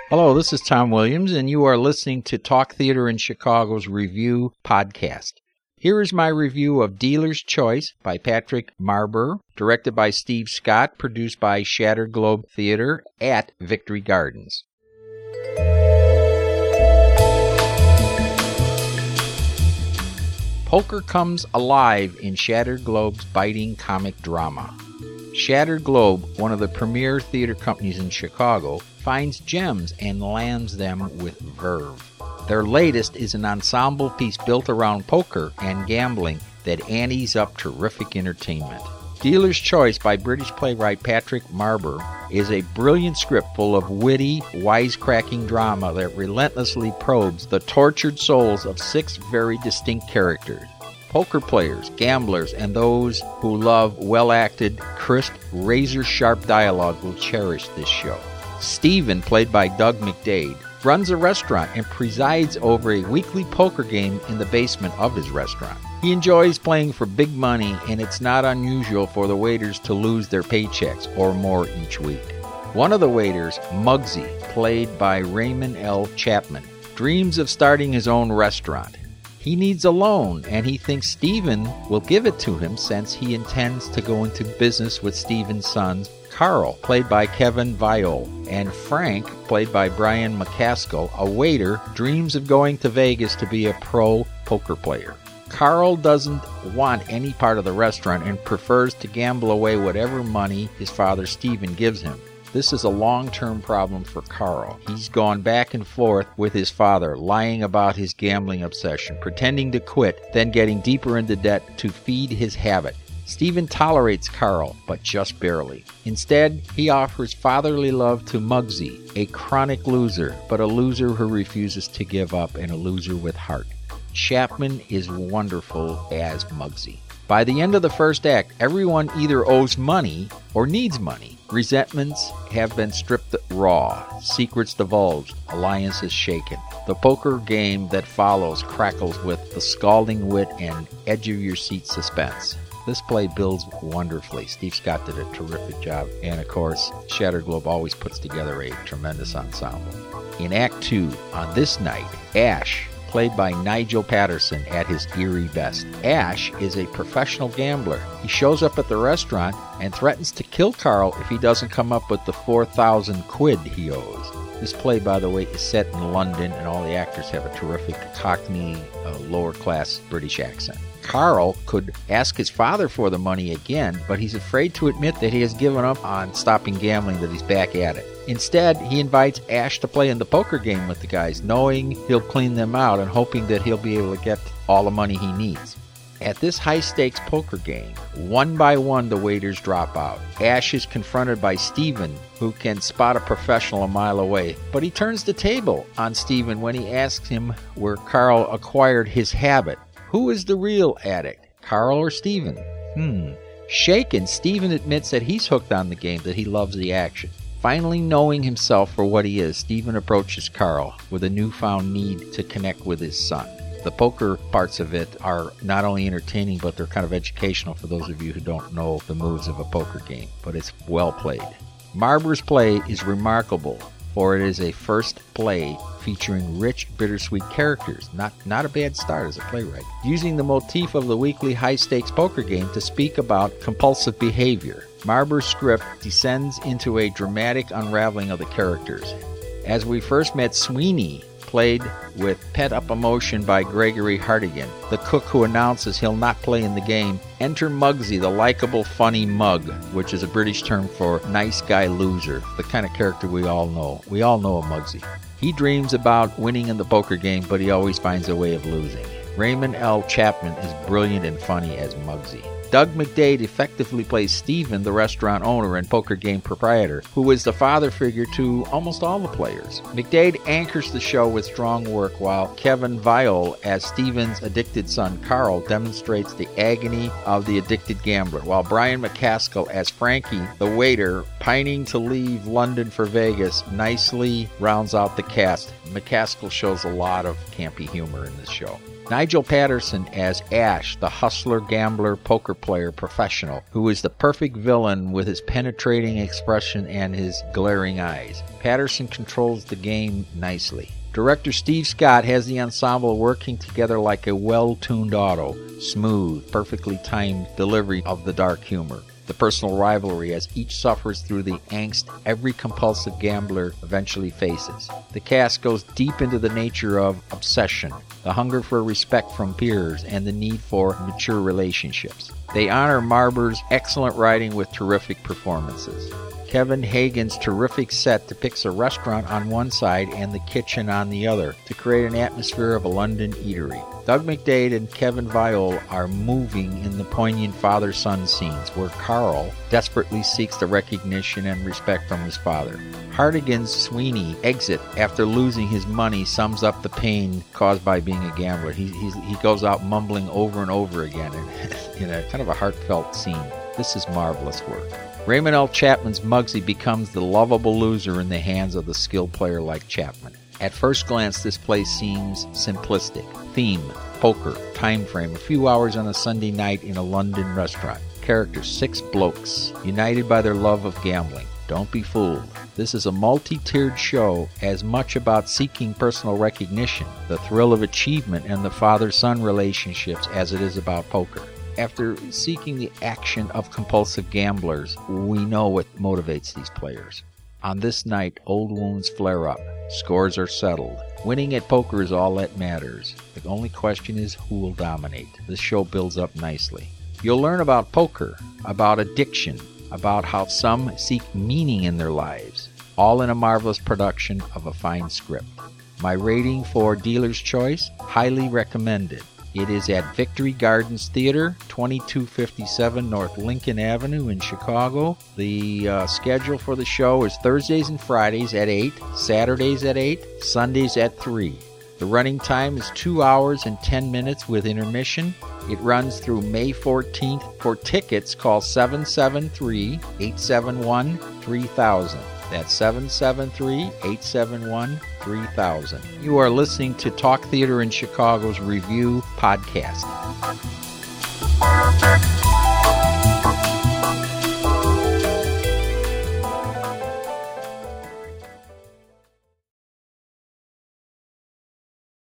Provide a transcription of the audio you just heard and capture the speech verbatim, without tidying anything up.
Hello, this is Tom Williams, and you are listening to Talk Theater in Chicago's Review Podcast. Here is my review of Dealer's Choice by Patrick Marber, directed by Steve Scott, produced by Shattered Globe Theater at Victory Gardens. Poker comes alive in Shattered Globe's biting comic drama. Shattered Globe, one of the premier theater companies in Chicago, finds gems and lands them with verve. Their latest is an ensemble piece built around poker and gambling that antes up terrific entertainment. Dealer's Choice by British playwright Patrick Marber is a brilliant script full of witty, wisecracking drama that relentlessly probes the tortured souls of six very distinct characters. Poker players, gamblers, and those who love well-acted, crisp, razor-sharp dialogue will cherish this show. Stephen, played by Doug McDade, runs a restaurant and presides over a weekly poker game in the basement of his restaurant. He enjoys playing for big money, and it's not unusual for the waiters to lose their paychecks or more each week. One of the waiters, Muggsy, played by Raymond L. Chapman, dreams of starting his own restaurant. He needs a loan, and he thinks Stephen will give it to him since he intends to go into business with Stephen's sons, Carl, played by Kevin Viole, and Frank, played by Brian McCaskill, a waiter, dreams of going to Vegas to be a pro poker player. Carl doesn't want any part of the restaurant and prefers to gamble away whatever money his father Stephen gives him. This is a long-term problem for Carl. He's gone back and forth with his father, lying about his gambling obsession, pretending to quit, then getting deeper into debt to feed his habit. Stephen tolerates Carl, but just barely. Instead, he offers fatherly love to Muggsy, a chronic loser, but a loser who refuses to give up and a loser with heart. Chapman is wonderful as Muggsy. By the end of the first act, everyone either owes money or needs money. Resentments have been stripped raw, secrets divulged, alliances shaken. The poker game that follows crackles with the scalding wit and edge-of-your-seat suspense. This play builds wonderfully. Steve Scott did a terrific job. And of course, Shattered Globe always puts together a tremendous ensemble. In Act two, on this night, Ash, played by Nigel Patterson at his eerie best. Ash is a professional gambler. He shows up at the restaurant and threatens to kill Carl if he doesn't come up with the four thousand quid he owes. This play, by the way, is set in London, and all the actors have a terrific Cockney, uh, lower-class British accent. Carl could ask his father for the money again, but he's afraid to admit that he has given up on stopping gambling, that he's back at it. Instead, he invites Ash to play in the poker game with the guys, knowing he'll clean them out and hoping that he'll be able to get all the money he needs. At this high-stakes poker game, one by one the waiters drop out. Ash is confronted by Stephen, who can spot a professional a mile away, but he turns the table on Stephen when he asks him where Carl acquired his habit. Who is the real addict, Carl or Stephen? Hmm. Shaken, Stephen admits that he's hooked on the game, that he loves the action. Finally knowing himself for what he is, Stephen approaches Carl with a newfound need to connect with his son. The poker parts of it are not only entertaining, but they're kind of educational for those of you who don't know the moves of a poker game, but it's well played. Marber's play is remarkable, for it is a first play featuring rich, bittersweet characters. Not, not a bad start as a playwright. Using the motif of the weekly high-stakes poker game to speak about compulsive behavior. Marber's script descends into a dramatic unraveling of the characters. As we first met Sweeney, played with pent-up emotion by Gregory Hartigan, the cook who announces he'll not play in the game, enter Muggsy, the likable, funny mug, which is a British term for nice guy loser, the kind of character we all know. We all know a Muggsy. He dreams about winning in the poker game, but he always finds a way of losing. Raymond L. Chapman is brilliant and funny as Muggsy. Doug McDade effectively plays Stephen, the restaurant owner and poker game proprietor, who is the father figure to almost all the players. McDade anchors the show with strong work, while Kevin Viole, as Stephen's addicted son Carl, demonstrates the agony of the addicted gambler, while Brian McCaskill, as Frankie, the waiter, pining to leave London for Vegas, nicely rounds out the cast. McCaskill shows a lot of campy humor in this show. Nigel Patterson as Ash, the hustler, gambler, poker player professional, who is the perfect villain with his penetrating expression and his glaring eyes. Patterson controls the game nicely. Director Steve Scott has the ensemble working together like a well-tuned auto, smooth, perfectly timed delivery of the dark humor. The personal rivalry as each suffers through the angst every compulsive gambler eventually faces. The cast goes deep into the nature of obsession, the hunger for respect from peers, and the need for mature relationships. They honor Marber's excellent writing with terrific performances. Kevin Hagen's terrific set depicts a restaurant on one side and the kitchen on the other to create an atmosphere of a London eatery. Doug McDade and Kevin Viole are moving in the poignant father-son scenes where Carl desperately seeks the recognition and respect from his father. Hartigan's Sweeney exit after losing his money sums up the pain caused by being a gambler. He, he's, he goes out mumbling over and over again in, in a kind of a heartfelt scene. This is marvelous work. Raymond L. Chapman's Muggsy becomes the lovable loser in the hands of the skilled player like Chapman. At first glance, this play seems simplistic. Theme, poker, time frame, a few hours on a Sunday night in a London restaurant. Characters, six blokes, united by their love of gambling. Don't be fooled. This is a multi-tiered show as much about seeking personal recognition, the thrill of achievement, and the father-son relationships as it is about poker. After seeking the action of compulsive gamblers, we know what motivates these players. On this night, old wounds flare up. Scores are settled. Winning at poker is all that matters. The only question is who will dominate. This show builds up nicely. You'll learn about poker, about addiction, about how some seek meaning in their lives, all in a marvelous production of a fine script. My rating for Dealer's Choice, highly recommended. It is at Victory Gardens Theater, twenty-two fifty-seven North Lincoln Avenue in Chicago. The uh, schedule for the show is Thursdays and Fridays at eight, Saturdays at eight, Sundays at three. The running time is two hours and ten minutes with intermission. It runs through May fourteenth. For tickets, call seven seven three, eight seven one, three thousand. That's seven seven three, eight seven one, three thousand. You are listening to Talk Theater in Chicago's Review Podcast.